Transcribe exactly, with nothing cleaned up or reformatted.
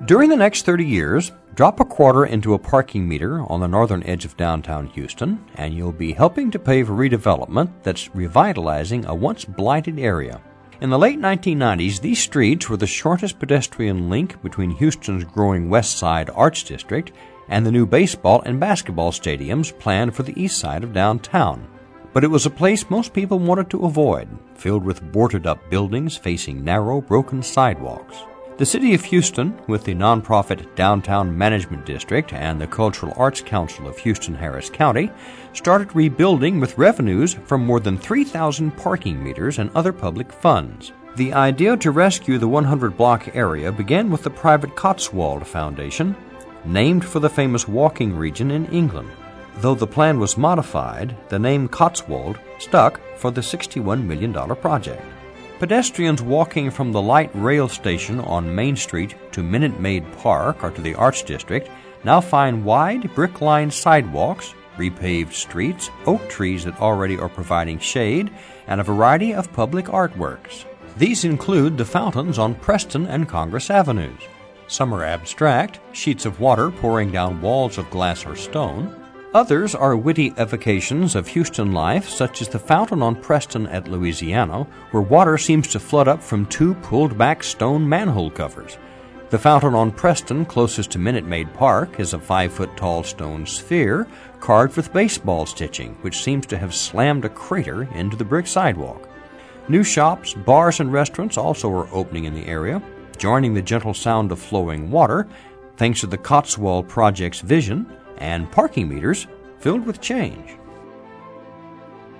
During the next thirty years, drop a quarter into a parking meter on the northern edge of downtown Houston, and you'll be helping to pay for redevelopment that's revitalizing a once blighted area. In the late nineteen nineties, these streets were the shortest pedestrian link between Houston's growing West Side Arts District and the new baseball and basketball stadiums planned for the east side of downtown. But it was a place most people wanted to avoid, filled with boarded-up buildings facing narrow, broken sidewalks. The City of Houston, with the nonprofit Downtown Management District and the Cultural Arts Council of Houston-Harris County, started rebuilding with revenues from more than three thousand parking meters and other public funds. The idea to rescue the one hundred block area began with the private Cotswold Foundation, named for the famous walking region in England. Though the plan was modified, the name Cotswold stuck for the sixty-one million dollars project. Pedestrians walking from the light rail station on Main Street to Minute Maid Park or to the Arts District now find wide, brick-lined sidewalks, repaved streets, oak trees that already are providing shade, and a variety of public artworks. These include the fountains on Preston and Congress Avenues. Some are abstract, sheets of water pouring down walls of glass or stone. Others are witty evocations of Houston life, such as the fountain on Preston at Louisiana, where water seems to flood up from two pulled-back stone manhole covers. The fountain on Preston, closest to Minute Maid Park, is a five-foot-tall stone sphere carved with baseball stitching, which seems to have slammed a crater into the brick sidewalk. New shops, bars, and restaurants also are opening in the area, joining the gentle sound of flowing water, thanks to the Cotswold Project's vision, and parking meters filled with change.